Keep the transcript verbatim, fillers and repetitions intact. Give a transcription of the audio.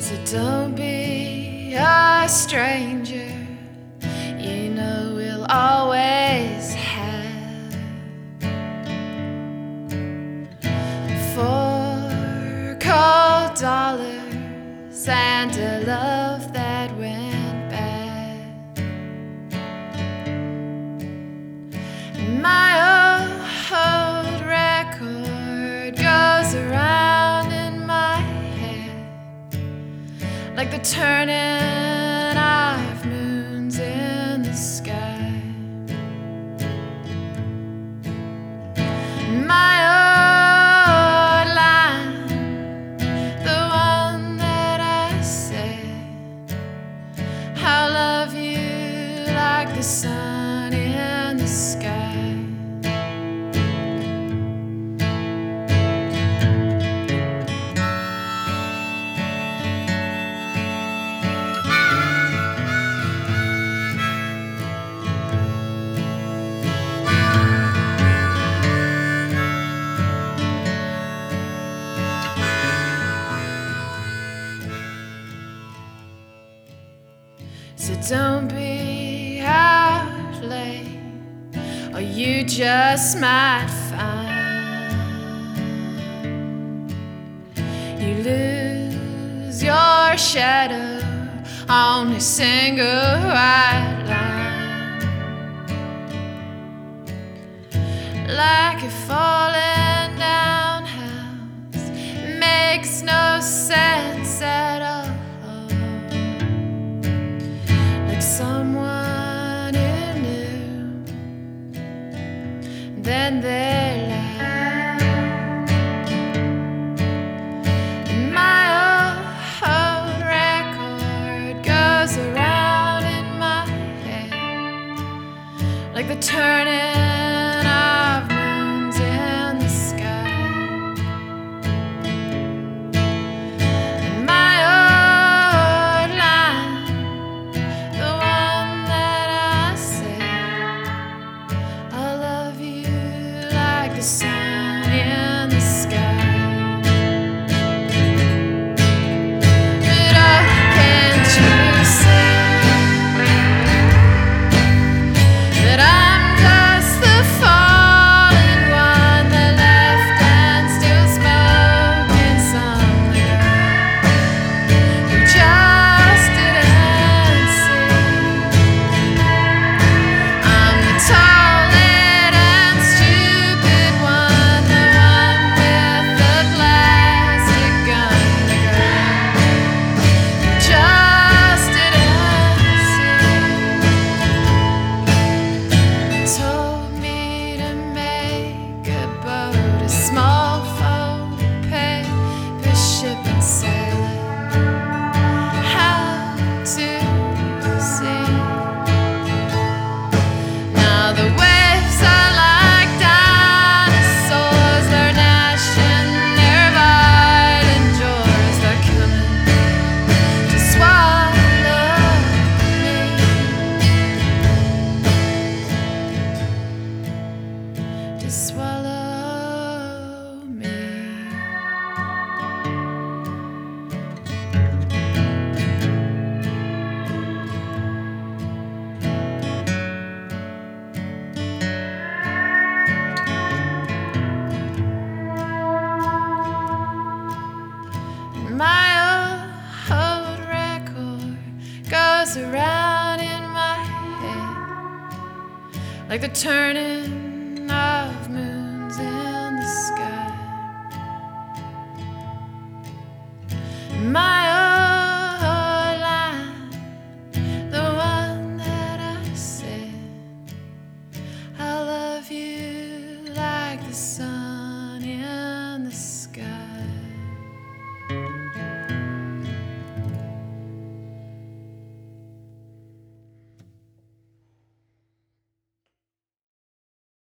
So don't be a stranger, you know we'll always have four cold dollars and a love that went bad. My old record goes around in my head like the turning of moons in the sky. My old line, the one that I said, I'll love you like the sun in the sky. So don't be out late, or you just might find you lose your shadow on a single white line, like a falling down house. Makes no sense at all. Someone who knew, then they lied. And my old record goes around in my head like the turning of moons in the sky. And my old line, the one that I said, I'll love you like the sun in the sky. But oh, can't you see that I'm just the fallen one that left and still smoking some who just didn't see? I'm the tall and stupid one, the one with the plastic gun, the girl who just didn't see. Told me to make a boat, a small photo paper ship and sail it out to sea. Now the waves are like dinosaurs, they're gnashing their violent jaws. They're coming to swallow me, to swallow me. My old record goes around in my head like the turning of moons in the sky. My